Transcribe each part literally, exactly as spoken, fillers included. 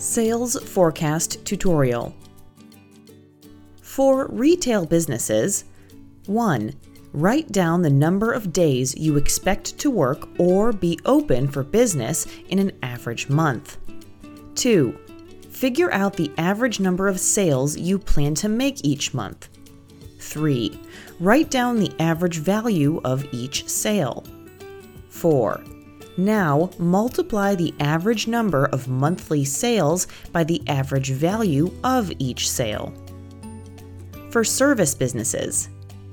Sales Forecast Tutorial. For retail businesses, one. Write down the number of days you expect to work or be open for business in an average month. two. Figure out the average number of sales you plan to make each month. three. Write down the average value of each sale. four. Now, multiply the average number of monthly sales by the average value of each sale. For service businesses,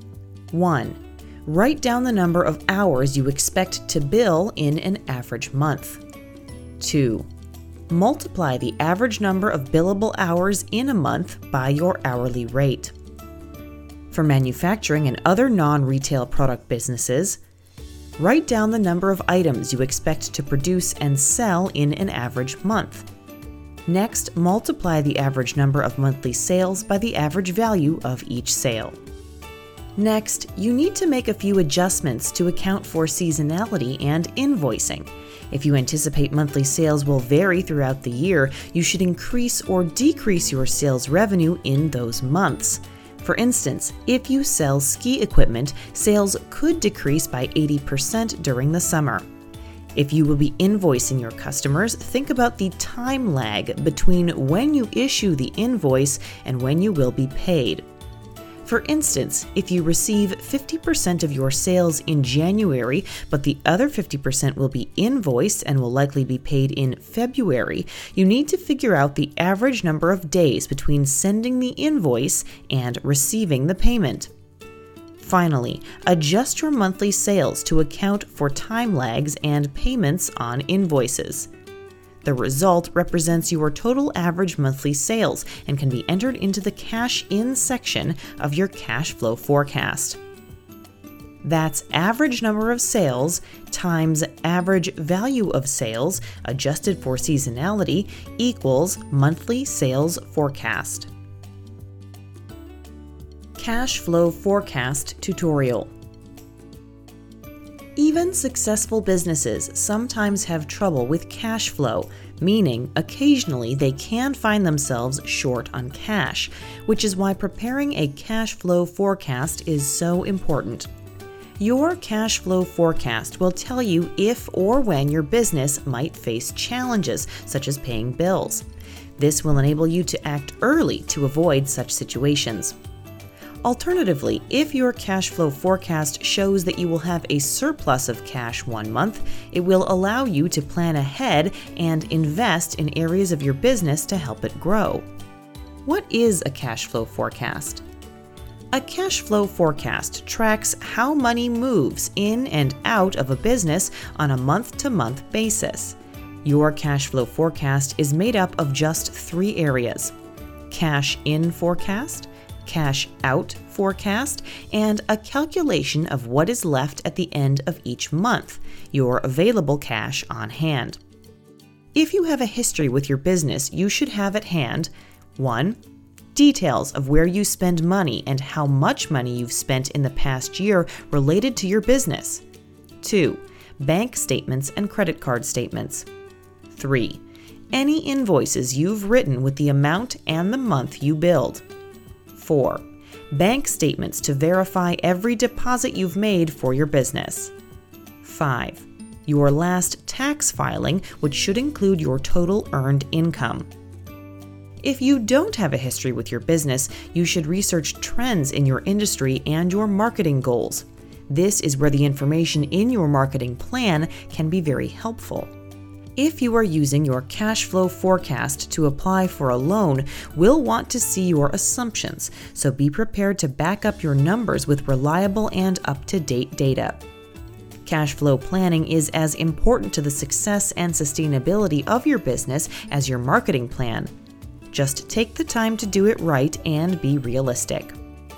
one. Write down the number of hours you expect to bill in an average month. two. Multiply the average number of billable hours in a month by your hourly rate. For manufacturing and other non-retail product businesses, write down the number of items you expect to produce and sell in an average month. Next, multiply the average number of monthly sales by the average value of each sale. Next, you need to make a few adjustments to account for seasonality and invoicing. If you anticipate monthly sales will vary throughout the year, you should increase or decrease your sales revenue in those months. For instance, if you sell ski equipment, sales could decrease by eighty percent during the summer. If you will be invoicing your customers, think about the time lag between when you issue the invoice and when you will be paid. For instance, if you receive fifty percent of your sales in January, but the other fifty percent will be invoiced and will likely be paid in February, you need to figure out the average number of days between sending the invoice and receiving the payment. Finally, adjust your monthly sales to account for time lags and payments on invoices. The result represents your total average monthly sales and can be entered into the cash in section of your cash flow forecast. That's average number of sales times average value of sales adjusted for seasonality equals monthly sales forecast. Cash flow forecast tutorial. Even successful businesses sometimes have trouble with cash flow, meaning occasionally they can find themselves short on cash, which is why preparing a cash flow forecast is so important. Your cash flow forecast will tell you if or when your business might face challenges, such as paying bills. This will enable you to act early to avoid such situations. Alternatively, if your cash flow forecast shows that you will have a surplus of cash one month, it will allow you to plan ahead and invest in areas of your business to help it grow. What is a cash flow forecast? A cash flow forecast tracks how money moves in and out of a business on a month-to-month basis. Your cash flow forecast is made up of just three areas: cash in forecast, cash out forecast, and a calculation of what is left at the end of each month, your available cash on hand. If you have a history with your business, you should have at hand one. Details of where you spend money and how much money you've spent in the past year related to your business. two. Bank statements and credit card statements. three. Any invoices you've written with the amount and the month you billed. four. Bank statements to verify every deposit you've made for your business. five. Your last tax filing, which should include your total earned income. If you don't have a history with your business, you should research trends in your industry and your marketing goals. This is where the information in your marketing plan can be very helpful. If you are using your cash flow forecast to apply for a loan, we'll want to see your assumptions, so be prepared to back up your numbers with reliable and up-to-date data. Cash flow planning is as important to the success and sustainability of your business as your marketing plan. Just take the time to do it right and be realistic.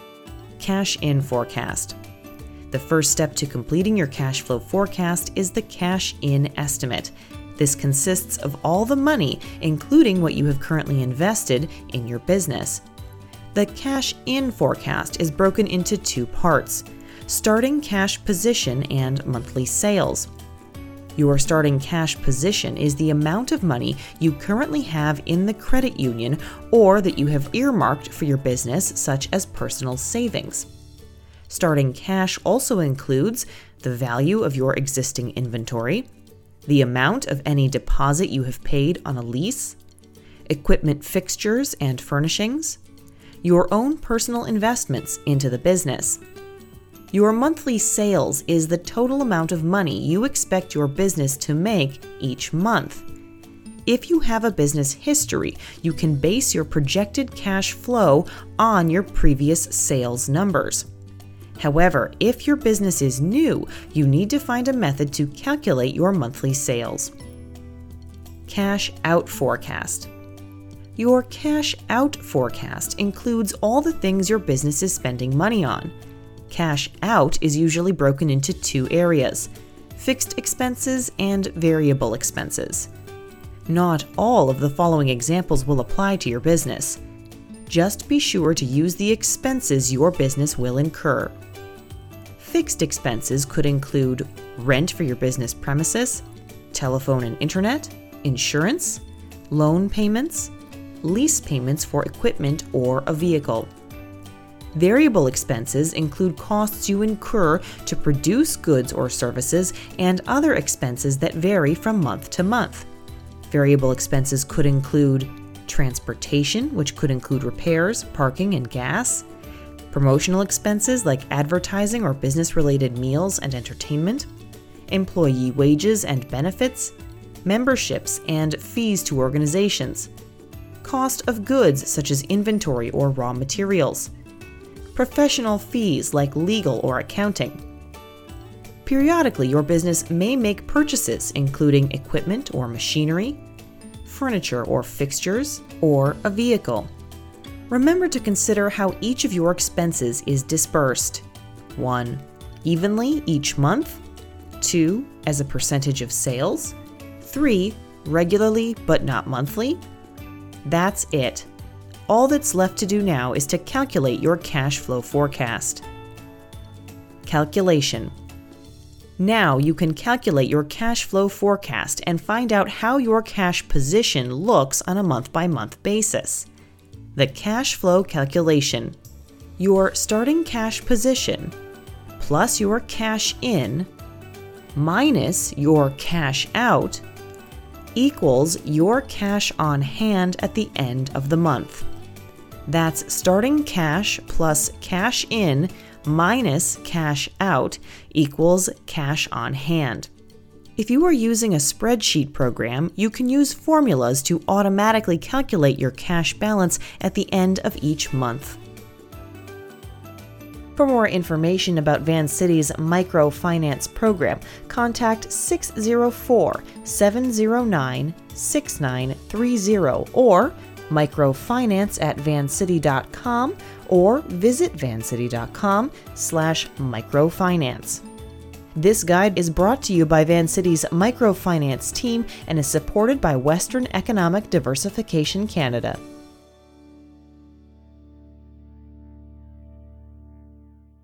Cash in forecast. The first step to completing your cash flow forecast is the cash in estimate. This consists of all the money, including what you have currently invested in your business. The cash in forecast is broken into two parts: starting cash position and monthly sales. Your starting cash position is the amount of money you currently have in the credit union or that you have earmarked for your business, such as personal savings. Starting cash also includes the value of your existing inventory, the amount of any deposit you have paid on a lease, equipment fixtures and furnishings, your own personal investments into the business. Your monthly sales is the total amount of money you expect your business to make each month. If you have a business history, you can base your projected cash flow on your previous sales numbers. However, if your business is new, you need to find a method to calculate your monthly sales. Cash out forecast. Your cash out forecast includes all the things your business is spending money on. Cash out is usually broken into two areas: fixed expenses and variable expenses. Not all of the following examples will apply to your business. Just be sure to use the expenses your business will incur. Fixed expenses could include rent for your business premises, telephone and internet, insurance, loan payments, lease payments for equipment or a vehicle. Variable expenses include costs you incur to produce goods or services and other expenses that vary from month to month. Variable expenses could include transportation, which could include repairs, parking, and gas, promotional expenses like advertising or business-related meals and entertainment, employee wages and benefits, memberships and fees to organizations, cost of goods such as inventory or raw materials, professional fees like legal or accounting. Periodically, your business may make purchases including equipment or machinery, furniture or fixtures, or a vehicle. Remember to consider how each of your expenses is dispersed. one. Evenly each month. two. As a percentage of sales. three. Regularly but not monthly. That's it. All that's left to do now is to calculate your cash flow forecast. Calculation. Now you can calculate your cash flow forecast and find out how your cash position looks on a month-by-month basis. The cash flow calculation. Your starting cash position plus your cash in minus your cash out equals your cash on hand at the end of the month. That's starting cash plus cash in minus cash out equals cash on hand. If you are using a spreadsheet program, you can use formulas to automatically calculate your cash balance at the end of each month. For more information about Vancity's microfinance program, contact six zero four, seven zero nine, six nine three zero or microfinance at vancity dot com or visit vancity dot com slash microfinance. This guide is brought to you by Vancity's microfinance team and is supported by Western Economic Diversification Canada.